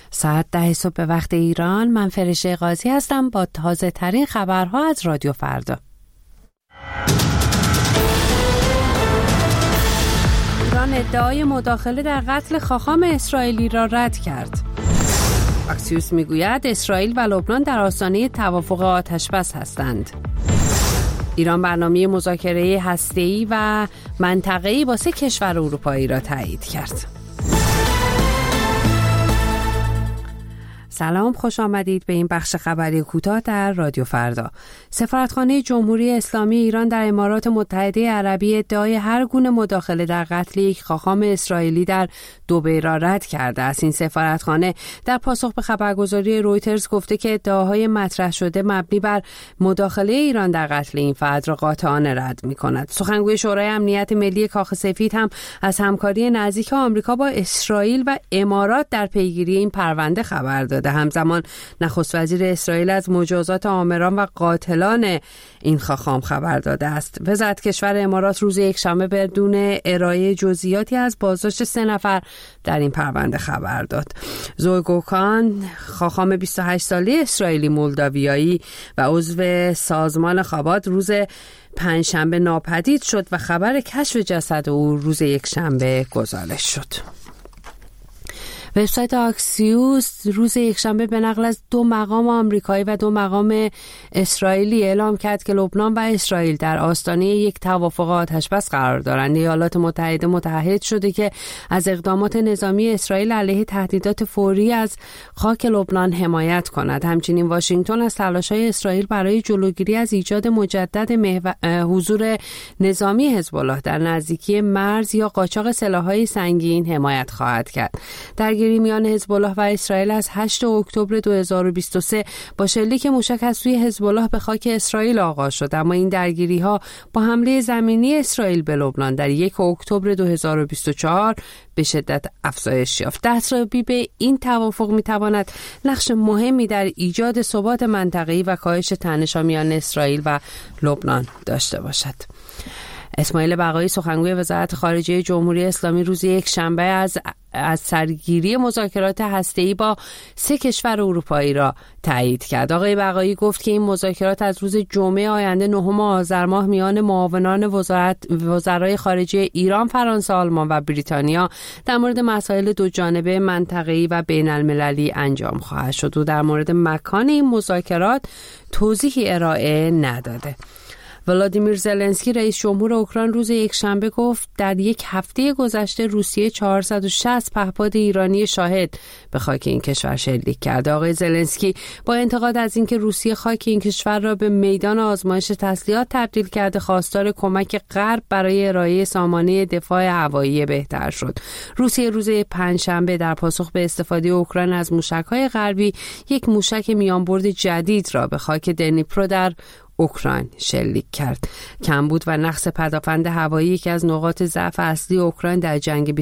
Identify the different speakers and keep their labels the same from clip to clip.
Speaker 1: ساعت 10 صبح به وقت ایران. من فرشته قاضی هستم با تازه ترین خبرها از رادیو فردا. ایران ادعای مداخله در قتل خاخام اسرائیلی را رد کرد. اکسیوس میگوید اسرائیل و لبنان در آستانه توافق آتشبس هستند. ایران برنامه مذاکره هسته‌ای و منطقه‌ای با 3 کشور اروپایی را تایید کرد. سلام، خوش آمدید به این بخش خبری کوتاه در رادیو فردا. سفارتخانه جمهوری اسلامی ایران در امارات متحده عربی ادعای هر گونه مداخله در قتل یک خاخام اسرائیلی در دبی را رد کرده است. این سفارتخانه در پاسخ به خبرگزاری رویترز گفته که ادعاهای مطرح شده مبنی بر مداخله ایران در قتل این فرد را قاطعانه رد می‌کند. سخنگوی شورای امنیت ملی کاخ سفید هم از همکاری نزدیک آمریکا با اسرائیل و امارات در پیگیری این پرونده خبر داده. همزمان نخست وزیر اسرائیل از مجازات آمران و قاتلان این خاخام خبر داده است. وزارت کشور امارات روز یکشنبه بدون ارائه جزئیاتی از بازداشت 3 نفر در این پرونده خبر داد. زوی گوکان، خاخام 28 ساله اسرائیلی مولداویایی و عضو سازمان خابات، روز پنجشنبه ناپدید شد و خبر کشف جسد او روز یکشنبه گزارش شد. وبسایت اکسیوس روز یکشنبه به نقل از 2 مقام آمریکایی و 2 مقام اسرائیلی اعلام کرد که لبنان و اسرائیل در آستانه یک توافق آتشبس قرار دارند. ایالات متحده متعهد شده که از اقدامات نظامی اسرائیل علیه تهدیدات فوری از خاک لبنان حمایت کند. همچنین واشنگتن از تلاش‌های اسرائیل برای جلوگیری از ایجاد مجدد حضور نظامی حزب الله در نزدیکی مرز یا قاچاق سلاح‌های سنگین حمایت خواهد کرد. درگیری میان حزب الله و اسرائیل از 8 اکتبر 2023 با شلیک موشک از سوی حزب الله به خاک اسرائیل آغاز شد، اما این درگیری‌ها با حمله زمینی اسرائیل به لبنان در 1 اکتبر 2024 به شدت افزایش یافت. دستیابی به این توافق می‌تواند نقش مهمی در ایجاد ثبات منطقه‌ای و کاهش تنش‌ها میان اسرائیل و لبنان داشته باشد. اسماعیل بقایی، سخنگوی وزارت خارجه جمهوری اسلامی، روز یکشنبه از سرگیری مذاکرات هسته‌ای با 3 کشور اروپایی را تایید کرد. آقای بقایی گفت که این مذاکرات از روز جمعه آینده 9 آذر ماه میان معاونان وزرای خارجه ایران، فرانسه، آلمان و بریتانیا در مورد مسائل 2 جانبه، منطقه‌ای و بین‌المللی انجام خواهد شد. و در مورد مکان این مذاکرات توضیحی ارائه نداده. ولادیمیر زلنسکی، رئیس جمهور اوکراین، روز یکشنبه گفت در 1 هفته گذشته روسیه 460 پهپاد ایرانی شاهد به خاک این کشور شلیک کرد. آقای زلنسکی با انتقاد از اینکه روسیه خاک این کشور را به میدان آزمایش تسلیحات تبدیل کرده، خواستار کمک غرب برای ارائه سامانه دفاع هوایی بهتر شد. روسیه روز پنجشنبه در پاسخ به استفاده اوکراین از موشک‌های غربی 1 موشک میانبرد جدید را به خاک دنیپرو در اوکراین شلیک کرد. کمبود و نقص پدافند هوایی یکی از نقاط ضعف اصلی اوکراین در جنگ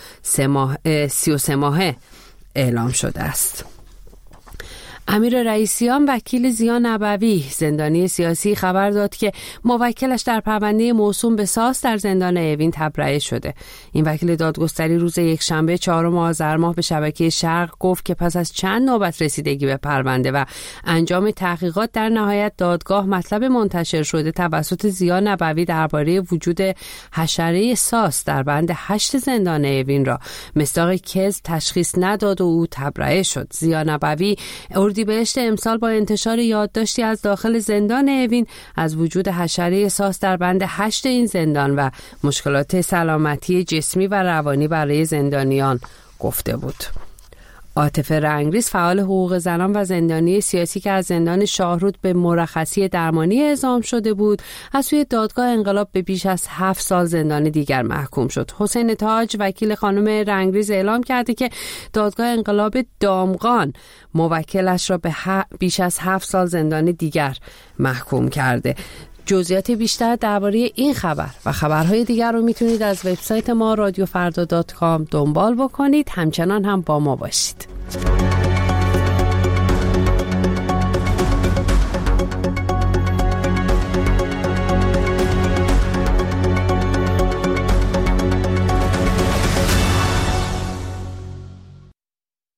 Speaker 1: 33 ماهه اعلام شده است. امیر رئیسیان، وکیل زیا نبوی، زندانی سیاسی، خبر داد که موکلش در پرونده موسوم به ساس در زندان اوین تبرئه شده. این وکیل دادگستری روز یکشنبه 4 آذر ماه به شبکه شرق گفت که پس از چند نوبت رسیدگی به پرونده و انجام تحقیقات در نهایت دادگاه مطلب منتشر شده توسط زیا نبوی درباره وجود حشره ساس در بند 8 زندان اوین را مصداق کذب تشخیص نداد و او تبرئه شد. زیا نبوی اردیبهشت امسال با انتشار یادداشتی از داخل زندان اوین از وجود حشره ساس در بند 8 این زندان و مشکلات سلامتی جسمی و روانی برای زندانیان گفته بود. عاطفه رنگریز، فعال حقوق زنان و زندانی سیاسی که از زندان شاهرود به مرخصی درمانی اعزام شده بود، از سوی دادگاه انقلاب به بیش از 7 سال زندان دیگر محکوم شد. حسین تاج، وکیل خانم رنگریز، اعلام کرده که دادگاه انقلاب دامغان موکلش را به بیش از 7 سال زندان دیگر محکوم کرده. جزئیات بیشتر درباره این خبر و خبرهای دیگر رو میتونید از وبسایت ما رادیوفردا.com دنبال بکنید. همچنان هم با ما باشید.